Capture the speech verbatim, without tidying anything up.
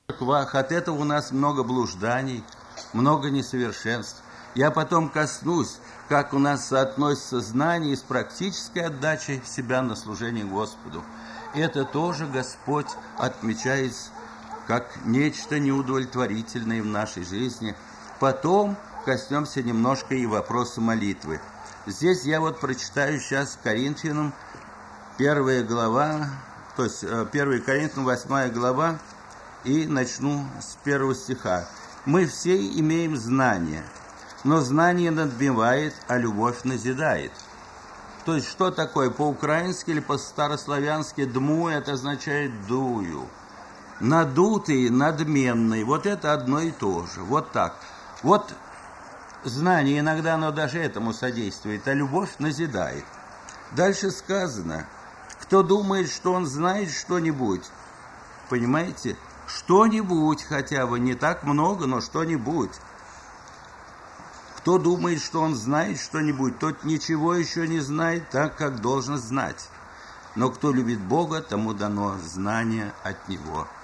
От этого у нас много блужданий, много несовершенств. Я потом коснусь, как у нас соотносится знание с практической отдачей себя на служение Господу. Это тоже Господь отмечает как нечто неудовлетворительное в нашей жизни. Потом коснемся немножко и вопроса молитвы. Здесь я вот прочитаю сейчас Коринфянам первая глава, то есть первое Коринфянам восьмая глава, и начну с первого стиха. «Мы все имеем знание, но знание надбивает, а любовь назидает». То есть, что такое? По-украински или по-старославянски «дму» это означает «дую». Надутый, надменный, вот это одно и то же. Вот так. Вот знание иногда оно даже этому содействует, а любовь назидает. Дальше сказано, кто думает, что он знает что-нибудь, понимаете? Что-нибудь хотя бы, не так много, но что-нибудь. Кто думает, что он знает что-нибудь, тот ничего еще не знает так, как должен знать. Но кто любит Бога, тому дано знание от Него.